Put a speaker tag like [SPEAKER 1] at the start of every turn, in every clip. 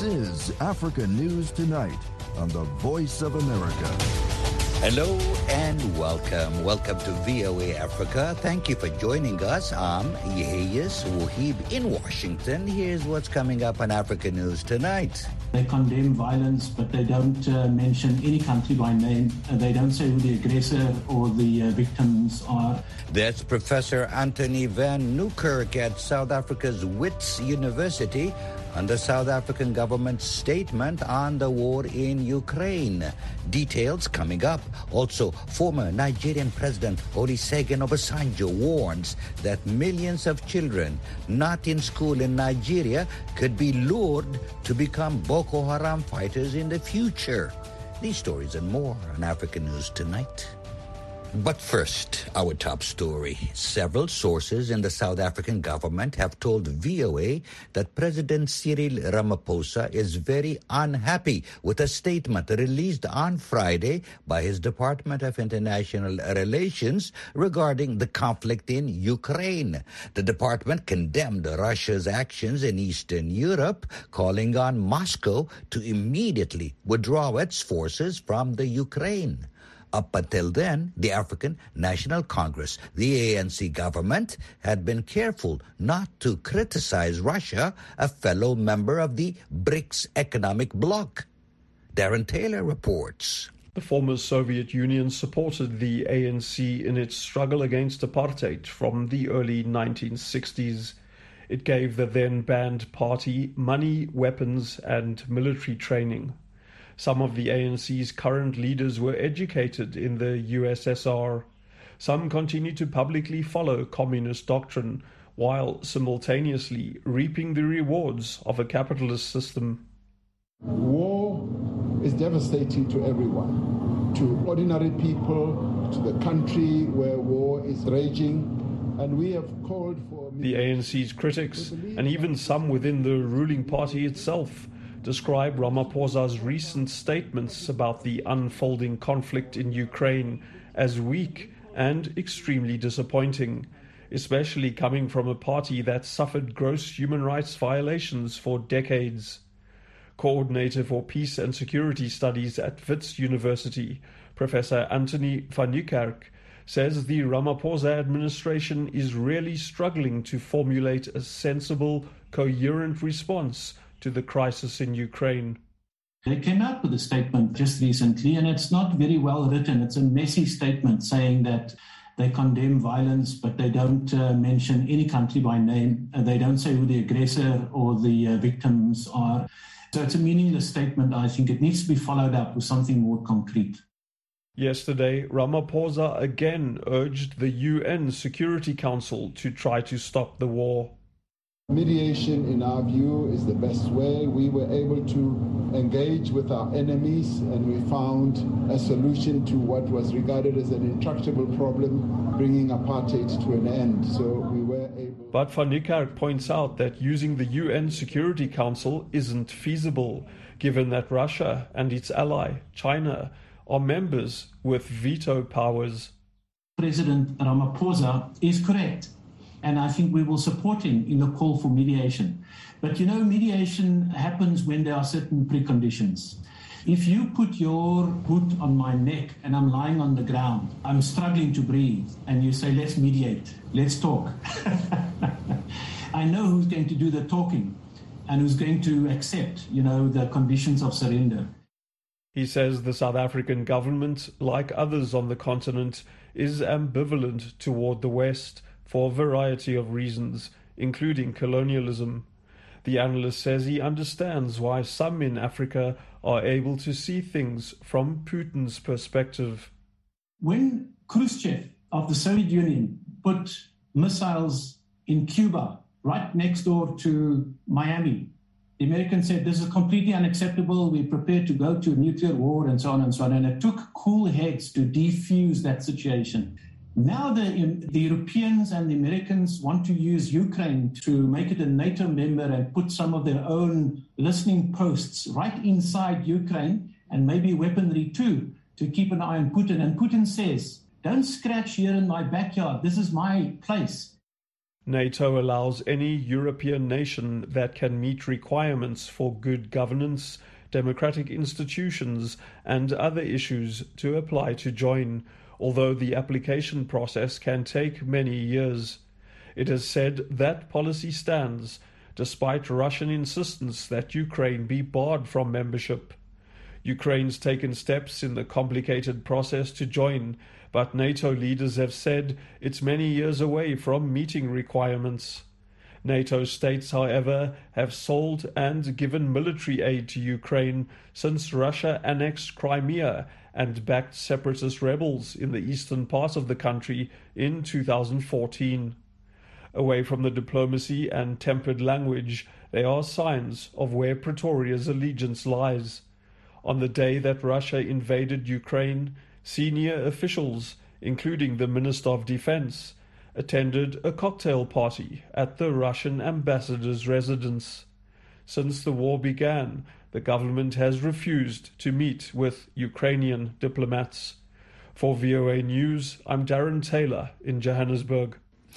[SPEAKER 1] This is Africa News Tonight on the Voice of America.
[SPEAKER 2] Hello and welcome. Welcome to VOA Africa. Thank you for joining us. I'm Yeheyes Wahib in Washington. Here's what's coming up on Africa News Tonight.
[SPEAKER 3] They condemn violence, but they don't mention any country by name. They don't say who the aggressor or the victims are.
[SPEAKER 2] That's Professor Anthony van Nieuwkerk at South Africa's Wits University on the South African government's statement on the war in Ukraine. Details coming up. Also, former Nigerian President Olusegun Obasanjo warns that millions of children not in school in Nigeria could be lured to become Boko Haram fighters in the future. These stories and more on Africa News Tonight. But first, our top story. Several sources in the South African government have told VOA that President Cyril Ramaphosa is very unhappy with a statement released on Friday by his Department of International Relations regarding the conflict in Ukraine. The department condemned Russia's actions in Eastern Europe, calling on Moscow to immediately withdraw its forces from the Ukraine. Up until then, the African National Congress, the ANC government, had been careful not to criticize Russia, a fellow member of the BRICS economic bloc. Darren Taylor reports.
[SPEAKER 4] The former Soviet Union supported the ANC in its struggle against apartheid from the early 1960s. It gave the then-banned party money, weapons, and military training. Some of the ANC's current leaders were educated in the USSR. Some continue to publicly follow communist doctrine while simultaneously reaping the rewards of a capitalist system.
[SPEAKER 5] War is devastating to everyone, to ordinary people, to the country where war is raging, and we have called for...
[SPEAKER 4] The ANC's critics, and even some within the ruling party itself, describe Ramaphosa's recent statements about the unfolding conflict in Ukraine as weak and extremely disappointing, especially coming from a party that suffered gross human rights violations for decades. Coordinator for Peace and Security Studies at Wits University, Professor Anthony van Nieuwkerk, says the Ramaphosa administration is really struggling to formulate a sensible, coherent response to the crisis in Ukraine.
[SPEAKER 3] They came out with a statement just recently, and it's not very well written. It's a messy statement saying that they condemn violence, but they don't mention any country by name. They don't say who the aggressor or the victims are. So it's a meaningless statement. I think it needs to be followed up with something more concrete.
[SPEAKER 4] Yesterday, Ramaphosa again urged the UN Security Council to try to stop the war.
[SPEAKER 5] Mediation, in our view, is the best way. We were able to engage with our enemies, and we found a solution to what was regarded as an intractable problem, bringing apartheid to an end. So we were able...
[SPEAKER 4] But Van Nieuwkerk points out that using the UN Security Council isn't feasible, given that Russia and its ally, China, are members with veto powers.
[SPEAKER 3] President Ramaphosa is correct. And I think we will support him in the call for mediation. But mediation happens when there are certain preconditions. If you put your hood on my neck and I'm lying on the ground, I'm struggling to breathe, and you say, let's mediate, let's talk. I know who's going to do the talking and who's going to accept, the conditions of surrender.
[SPEAKER 4] He says the South African government, like others on the continent, is ambivalent toward the West, for a variety of reasons, including colonialism. The analyst says he understands why some in Africa are able to see things from Putin's perspective.
[SPEAKER 3] When Khrushchev of the Soviet Union put missiles in Cuba, right next door to Miami, the Americans said, this is completely unacceptable, we're prepared to go to a nuclear war, and so on and so on. And it took cool heads to defuse that situation. Now the Europeans and the Americans want to use Ukraine to make it a NATO member and put some of their own listening posts right inside Ukraine, and maybe weaponry too, to keep an eye on Putin. And Putin says, don't scratch here in my backyard. This is my place.
[SPEAKER 4] NATO allows any European nation that can meet requirements for good governance, democratic institutions, and other issues to apply to join, although the application process can take many years. It has said that policy stands, despite Russian insistence that Ukraine be barred from membership. Ukraine's taken steps in the complicated process to join, but NATO leaders have said it's many years away from meeting requirements. NATO states, however, have sold and given military aid to Ukraine since Russia annexed Crimea and backed separatist rebels in the eastern part of the country in 2014. Away from the diplomacy and tempered language, they are signs of where Pretoria's allegiance lies. On the day that Russia invaded Ukraine, senior officials, including the Minister of Defense, attended a cocktail party at the Russian ambassador's residence. Since the war began, the government has refused to meet with Ukrainian diplomats. For VOA News, I'm Darren Taylor in Johannesburg.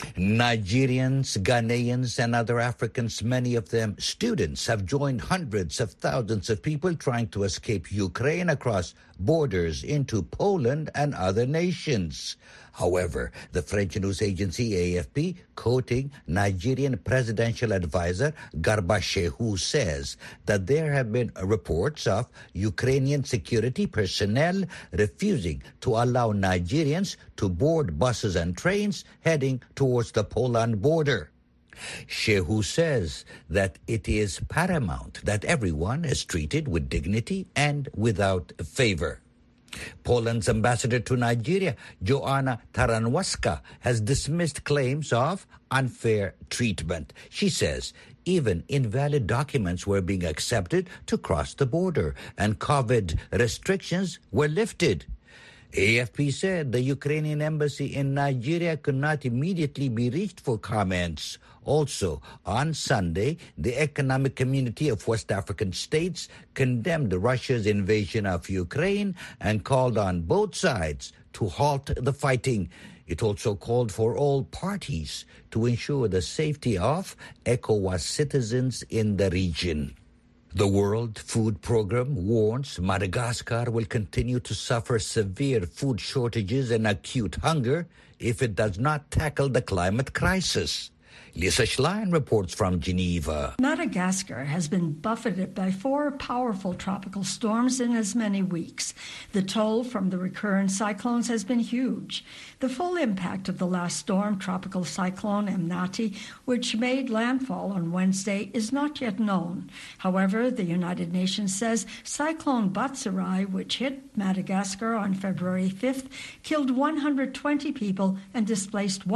[SPEAKER 2] Nigerians, Ghanaians, and other Africans, many of them students, have joined hundreds of thousands of people trying to escape Ukraine across borders into Poland and other nations. However, the French news agency AFP, quoting Nigerian presidential advisor Garba Shehu, says that there have been reports of Ukrainian security personnel refusing to allow Nigerians to board buses and trains heading towards the Poland border. Shehu says that it is paramount that everyone is treated with dignity and without favor. Poland's ambassador to Nigeria, Joanna Taranowska, has dismissed claims of unfair treatment. She says even invalid documents were being accepted to cross the border and COVID restrictions were lifted. AFP said the Ukrainian embassy in Nigeria could not immediately be reached for comments. Also, on Sunday, the Economic Community of West African States condemned Russia's invasion of Ukraine and called on both sides to halt the fighting. It also called for all parties to ensure the safety of ECOWAS citizens in the region. The World Food Programme warns Madagascar will continue to suffer severe food shortages and acute hunger if it does not tackle the climate crisis. Lisa Schlein reports from Geneva.
[SPEAKER 6] Madagascar has been buffeted by 4 powerful tropical storms in as many weeks. The toll from the recurrent cyclones has been huge. The full impact of the last storm, Tropical Cyclone Emnati, which made landfall on Wednesday, is not yet known. However, the United Nations says Cyclone Batsirai, which hit Madagascar on February 5th, killed 120 people and displaced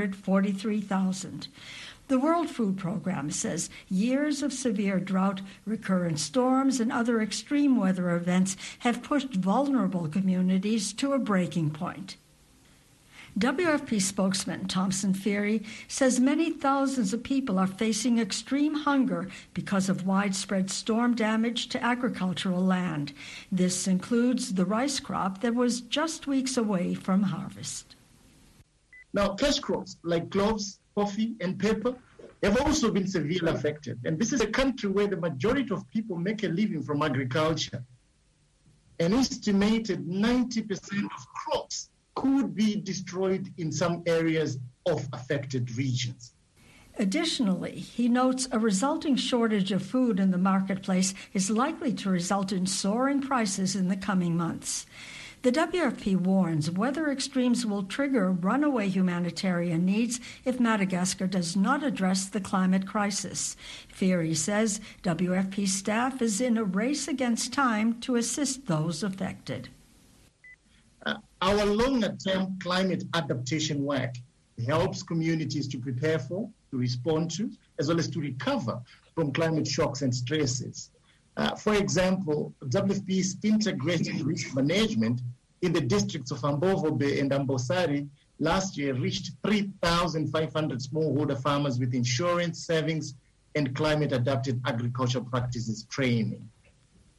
[SPEAKER 6] 143,000. The World Food Programme says years of severe drought, recurrent storms, and other extreme weather events have pushed vulnerable communities to a breaking point. WFP spokesman Thomson Feary says many thousands of people are facing extreme hunger because of widespread storm damage to agricultural land. This includes the rice crop that was just weeks away from harvest.
[SPEAKER 7] Now, cash crops like cloves, coffee, and pepper have also been severely affected. And this is a country where the majority of people make a living from agriculture. An estimated 90% of crops could be destroyed in some areas of affected regions.
[SPEAKER 6] Additionally, he notes a resulting shortage of food in the marketplace is likely to result in soaring prices in the coming months. The WFP warns weather extremes will trigger runaway humanitarian needs if Madagascar does not address the climate crisis. Feary says WFP staff is in a race against time to assist those affected.
[SPEAKER 7] Our longer-term climate adaptation work helps communities to prepare for, to respond to, as well as to recover from climate shocks and stresses. For example, WFP's integrated risk management in the districts of Ambovo Bay and Ambosari last year reached 3,500 smallholder farmers with insurance, savings, and climate-adapted agricultural practices training.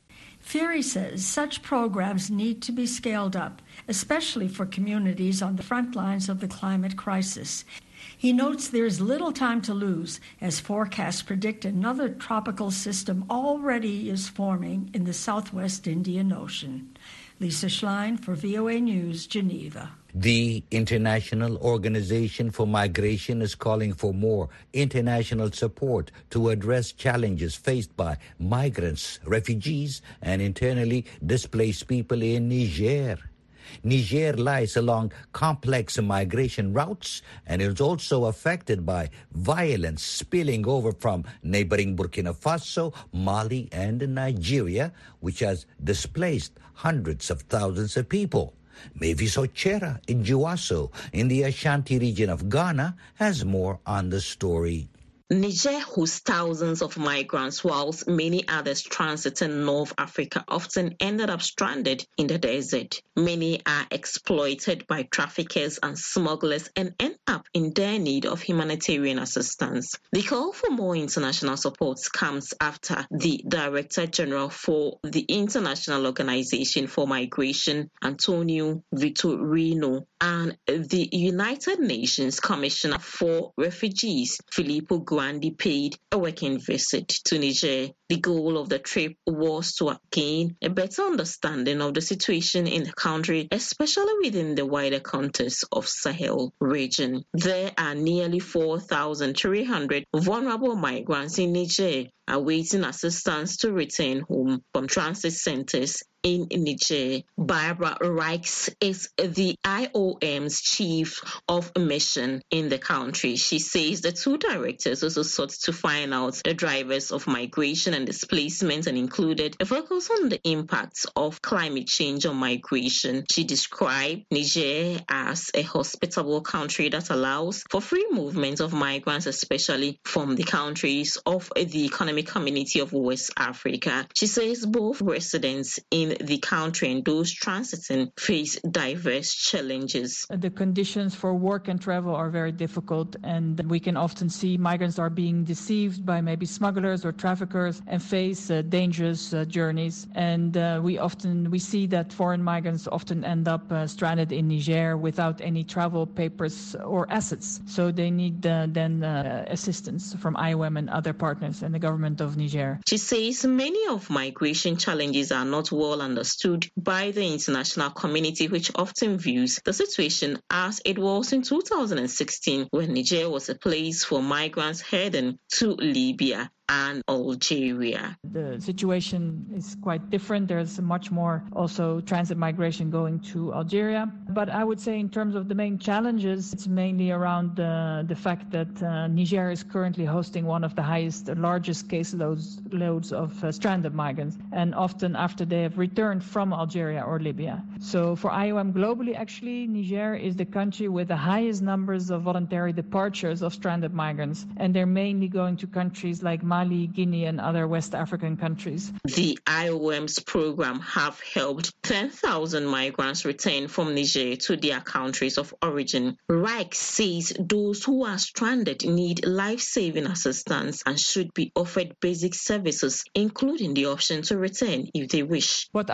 [SPEAKER 6] Fury says such programs need to be scaled up, especially for communities on the front lines of the climate crisis. He notes there is little time to lose, as forecasts predict another tropical system already is forming in the southwest Indian Ocean. Lisa Schlein for VOA News, Geneva.
[SPEAKER 2] The International Organization for Migration is calling for more international support to address challenges faced by migrants, refugees, and internally displaced people in Niger. Niger lies along complex migration routes and is also affected by violence spilling over from neighboring Burkina Faso, Mali, and Nigeria, which has displaced hundreds of thousands of people. Mavis Ochera in Juaso, in the Ashanti region of Ghana, has more on the story.
[SPEAKER 8] Niger hosts thousands of migrants, whilst many others transiting North Africa often ended up stranded in the desert. Many are exploited by traffickers and smugglers and end up in dire need of humanitarian assistance. The call for more international support comes after the Director General for the International Organization for Migration, Antonio Vitorino, and the United Nations Commissioner for Refugees, Filippo Grandi, paid a working visit to Niger. The goal of the trip was to gain a better understanding of the situation in the country, especially within the wider context of Sahel region. There are nearly 4,300 vulnerable migrants in Niger awaiting assistance to return home from transit centers in Niger. Barbara Reichs is the IOM's chief of mission in the country. She says the two directors also sought to find out the drivers of migration and displacement and included a focus on the impacts of climate change on migration. She described Niger as a hospitable country that allows for free movement of migrants, especially from the countries of the Economic Community of West Africa. She says both residents in the country and those transiting face diverse challenges.
[SPEAKER 9] The conditions for work and travel are very difficult, and we can often see migrants are being deceived by maybe smugglers or traffickers and face dangerous journeys. And we see that foreign migrants often end up stranded in Niger without any travel papers or assets. So they need assistance from IOM and other partners and the government of Niger.
[SPEAKER 8] She says many of migration challenges are not well understood by the international community, which often views the situation as it was in 2016 when Niger was a place for migrants heading to Libya and Algeria.
[SPEAKER 9] The situation is quite different. There's much more also transit migration going to Algeria. But I would say in terms of the main challenges, it's mainly around the fact that Niger is currently hosting one of the largest caseloads of stranded migrants, and often after they have returned from Algeria or Libya. So for IOM globally, actually, Niger is the country with the highest numbers of voluntary departures of stranded migrants, and they're mainly going to countries like Mali, Guinea, and other West African countries.
[SPEAKER 8] The IOM's program have helped 10,000 migrants return from Niger to their countries of origin. Reich says those who are stranded need life-saving assistance and should be offered basic services, including the option to return if they wish.
[SPEAKER 9] What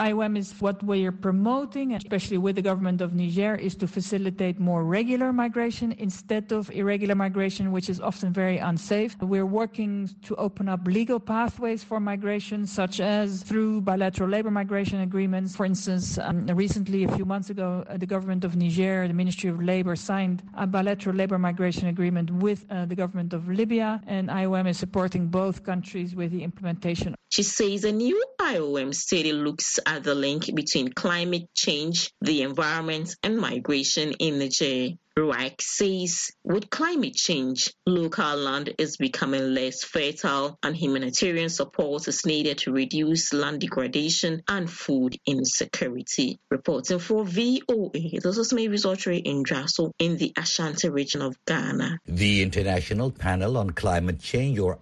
[SPEAKER 9] we are promoting, especially with the government of Niger, is to facilitate more regular migration instead of irregular migration, which is often very unsafe. We're working to open up legal pathways for migration, such as through bilateral labor migration agreements. For instance, recently, a few months ago, the government of Niger, the Ministry of Labor, signed a bilateral labor migration agreement with the government of Libya, and IOM is supporting both countries with the implementation.
[SPEAKER 8] She says a new IOM study looks at the link between climate change, the environment, and migration in Niger. Reich says with climate change, local land is becoming less fertile and humanitarian support is needed to reduce land degradation and food insecurity. Reporting for VOA, this is Mavis Ochera in Juaso in the Ashanti region of Ghana.
[SPEAKER 2] The International Panel on Climate Change, or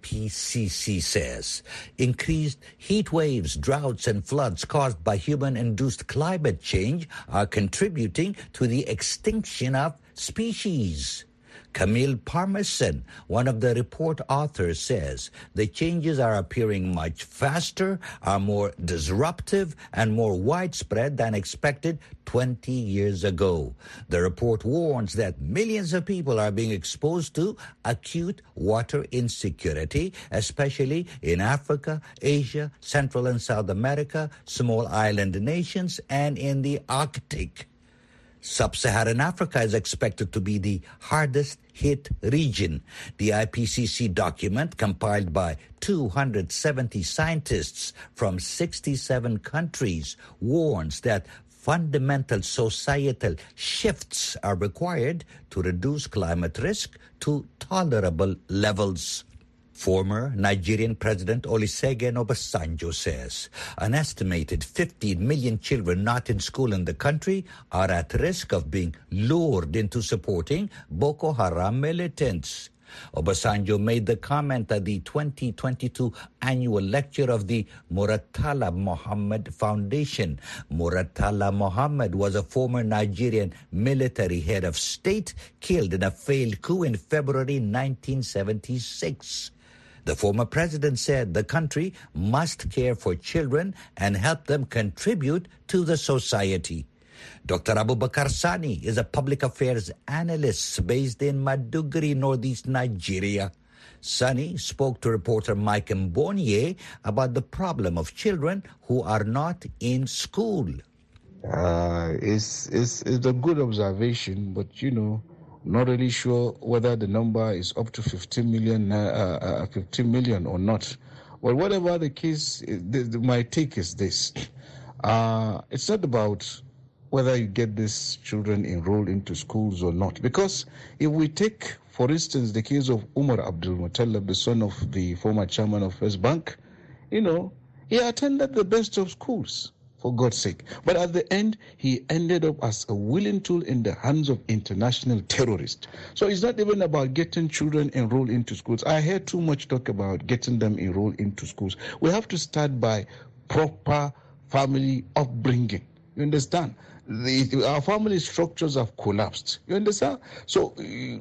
[SPEAKER 2] IPCC, says increased heat waves, droughts, and floods caused by human-induced climate change are contributing to the extinction of species. Camille Parmesan, one of the report authors, says the changes are appearing much faster, are more disruptive, and more widespread than expected 20 years ago. The report warns that millions of people are being exposed to acute water insecurity, especially in Africa, Asia, Central and South America, small island nations, and in the Arctic. Sub-Saharan Africa is expected to be the hardest hit region. The IPCC document, compiled by 270 scientists from 67 countries, warns that fundamental societal shifts are required to reduce climate risk to tolerable levels. Former Nigerian President Olusegun Obasanjo says an estimated 15 million children not in school in the country are at risk of being lured into supporting Boko Haram militants. Obasanjo made the comment at the 2022 annual lecture of the Muratala Muhammad Foundation. Muratala Muhammad was a former Nigerian military head of state killed in a failed coup in February 1976. The former president said the country must care for children and help them contribute to the society. Dr. Abubakar Sani is a public affairs analyst based in Maiduguri, northeast Nigeria. Sani spoke to reporter Mike Mbonye about the problem of children who are not in school.
[SPEAKER 10] It's a good observation, but not really sure whether the number is up to 15 million or not. But whatever the case, my take is this. It's not about whether you get these children enrolled into schools or not. Because if we take, for instance, the case of Umar Abdul Muttalib, the son of the former chairman of First Bank, he attended the best of schools, for God's sake. But at the end, he ended up as a willing tool in the hands of international terrorists. So it's not even about getting children enrolled into schools. I hear too much talk about getting them enrolled into schools. We have to start by proper family upbringing. You understand? Our family structures have collapsed. You understand? So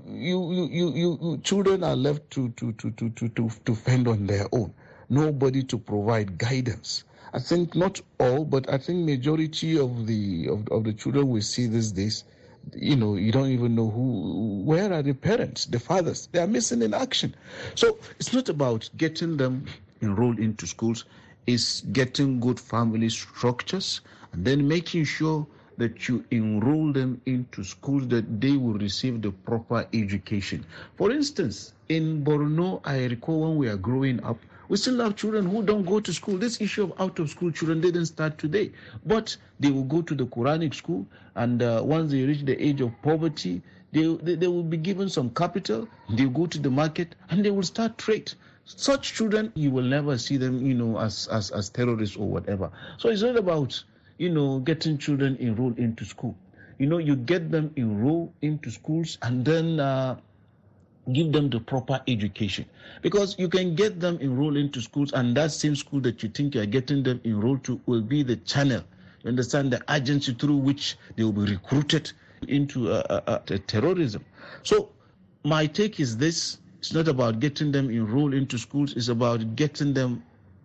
[SPEAKER 10] you children are left to fend on their own. Nobody to provide guidance. I think not all, but I think majority of the children we see these days, you don't even know where are the parents, the fathers. They are missing in action. So it's not about getting them enrolled into schools. It's getting good family structures and then making sure that you enroll them into schools that they will receive the proper education. For instance, in Borno, I recall when we are growing up, we still have children who don't go to school. This issue of out-of-school children didn't start today. But they will go to the Quranic school, and once they reach the age of poverty, they will be given some capital, they will go to the market, and they will start trade. Such children, you will never see them, as terrorists or whatever. So it's not about, getting children enrolled into school. You get them enrolled into schools and then give them the proper education. Because you can get them enrolled into schools, and that same school that you think you are getting them enrolled to will be the channel, you understand, the agency through which they will be recruited into terrorism. So my take is this: it's not about getting them enrolled into schools, it's about getting them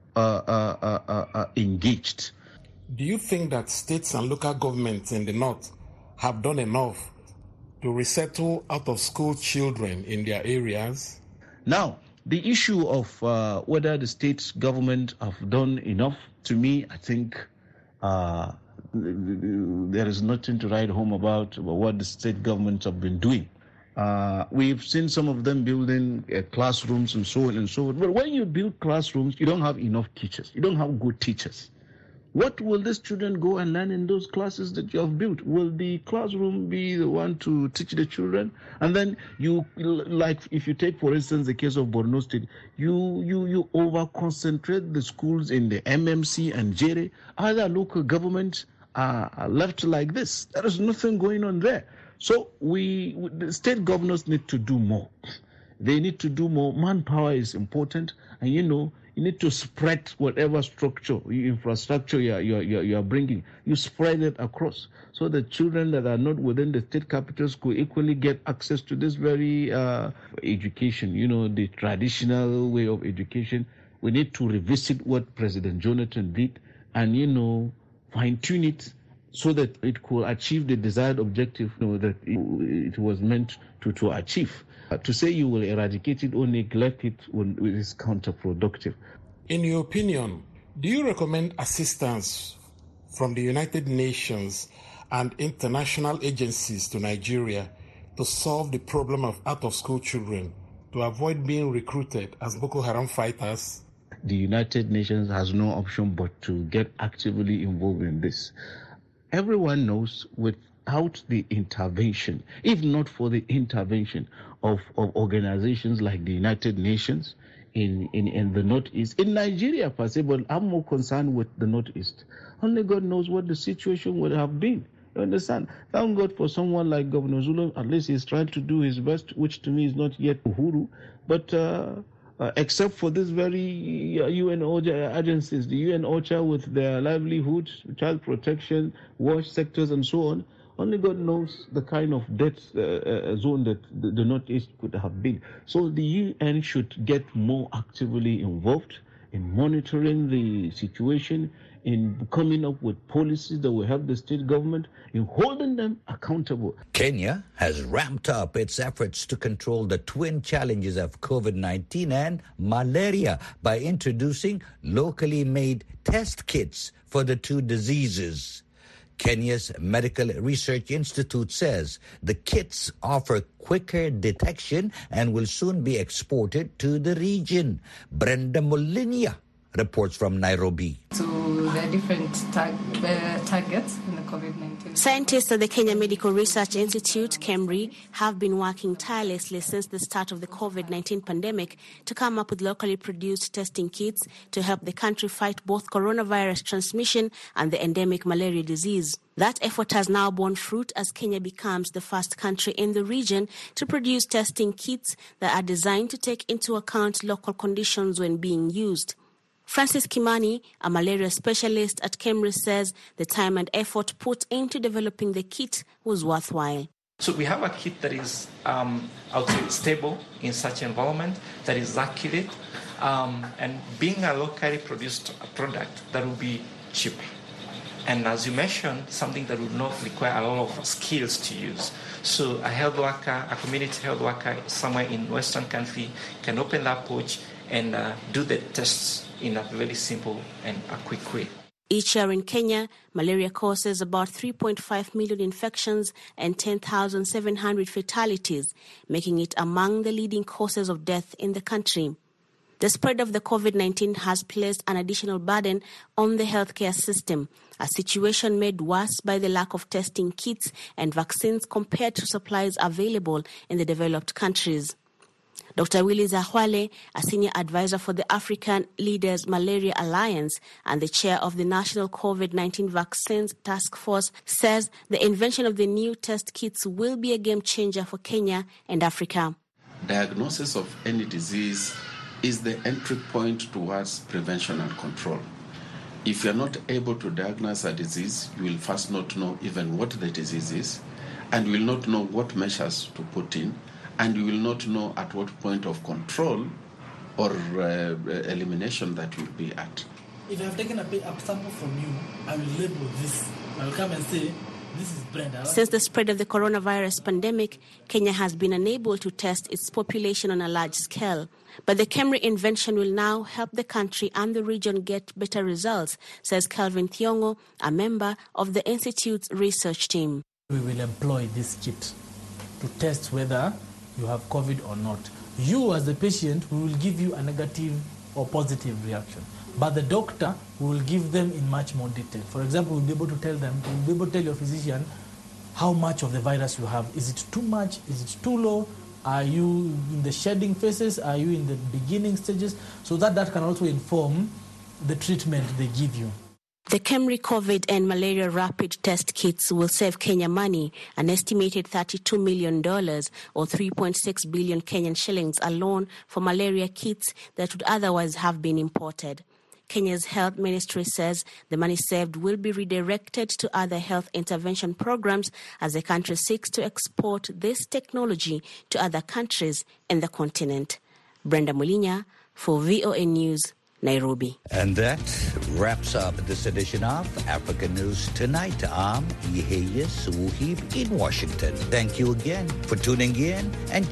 [SPEAKER 10] engaged.
[SPEAKER 11] Do you think that states and local governments in the north have done enough to resettle out-of-school children in their areas?
[SPEAKER 10] Now, the issue of whether the state government have done enough, to me, I think there is nothing to write home about what the state governments have been doing. We've seen some of them building classrooms and so on and so on. But when you build classrooms, you don't have enough teachers. You don't have good teachers. What will these children go and learn in those classes that you have built? Will the classroom be the one to teach the children? And then like if you take, for instance, the case of Borno State, you over-concentrate the schools in the MMC and Jere. Other local governments are left like this. There is nothing going on there. So the state governors need to do more. They need to do more. Manpower is important. And, You need to spread whatever structure, infrastructure you are bringing. You spread it across so the children that are not within the state capitals could equally get access to this very education, the traditional way of education. We need to revisit what President Jonathan did and, fine-tune it so that it could achieve the desired objective that it was meant to achieve. To say you will eradicate it or neglect it is counterproductive.
[SPEAKER 11] In your opinion, do you recommend assistance from the United Nations and international agencies to Nigeria to solve the problem of out-of-school children to avoid being recruited as Boko Haram fighters?
[SPEAKER 10] The United Nations has no option but to get actively involved in this. Everyone knows without the intervention, if not for the intervention of organizations like the United Nations in the Northeast, in Nigeria per se, but I'm more concerned with the Northeast. Only God knows what the situation would have been. You understand? Thank God for someone like Governor Zulu. At least he's trying to do his best, which to me is not yet Uhuru. But except for this very UN OCHA agencies, the UN OCHA with their livelihood, child protection, WASH sectors and so on, only God knows the kind of death zone that the Northeast could have been. So the UN should get more actively involved in monitoring the situation, in coming up with policies that will help the state government, in holding them accountable.
[SPEAKER 2] Kenya has ramped up its efforts to control the twin challenges of COVID-19 and malaria by introducing locally made test kits for the two diseases. Kenya's Medical Research Institute says the kits offer quicker detection and will soon be exported to the region. Brenda Molinia reports from Nairobi.
[SPEAKER 12] To the different targets in the COVID-19.
[SPEAKER 13] Scientists at the Kenya Medical Research Institute, KEMRI, have been working tirelessly since the start of the COVID-19 pandemic to come up with locally produced testing kits to help the country fight both coronavirus transmission and the endemic malaria disease. That effort has now borne fruit as Kenya becomes the first country in the region to produce testing kits that are designed to take into account local conditions when being used. Francis Kimani, a malaria specialist at KEMRI, says the time and effort put into developing the kit was worthwhile.
[SPEAKER 14] So we have a kit that is, stable in such environment, that is accurate, and being a locally produced product, that will be cheap. And as you mentioned, something that would not require a lot of skills to use. So a health worker, a community health worker somewhere in Western country can open that pouch and do the tests in a very simple and a quick way.
[SPEAKER 13] Each year in Kenya, malaria causes about 3.5 million infections and 10,700 fatalities, making it among the leading causes of death in the country. The spread of the COVID-19 has placed an additional burden on the healthcare system, a situation made worse by the lack of testing kits and vaccines compared to supplies available in the developed countries. Dr. Willie Zahwale, a senior advisor for the African Leaders Malaria Alliance and the chair of the National COVID-19 Vaccines Task Force, says the invention of the new test kits will be a game changer for Kenya and Africa.
[SPEAKER 15] Diagnosis of any disease is the entry point towards prevention and control. If you're not able to diagnose a disease, you will first not know even what the disease is, and you will not know what measures to put in, and you will not know at what point of control or elimination that you'll be at.
[SPEAKER 16] If I have taken a sample from you, I will label this. I will come and say, this is Brenda.
[SPEAKER 13] Since the spread of the coronavirus pandemic, Kenya has been unable to test its population on a large scale. But the KEMRI invention will now help the country and the region get better results, says Calvin Thiongo, a member of the Institute's research team.
[SPEAKER 16] We will employ this kit to test whether you have COVID or not. You as the patient, we will give you a negative or positive reaction. But the doctor will give them in much more detail. For example, we'll be able to tell them, we'll be able to tell your physician how much of the virus you have. Is it too much? Is it too low? Are you in the shedding phases? Are you in the beginning stages? So that can also inform the treatment they give you.
[SPEAKER 13] The KEMRI COVID and malaria rapid test kits will save Kenya money, an estimated $32 million or 3.6 billion Kenyan shillings alone for malaria kits that would otherwise have been imported. Kenya's health ministry says the money saved will be redirected to other health intervention programs as the country seeks to export this technology to other countries in the continent. Brenda Mulinya for VOA News, Nairobi.
[SPEAKER 2] And that wraps up this edition of Africa News Tonight. I'm Iheyes Wuhib in Washington. Thank you again for tuning in and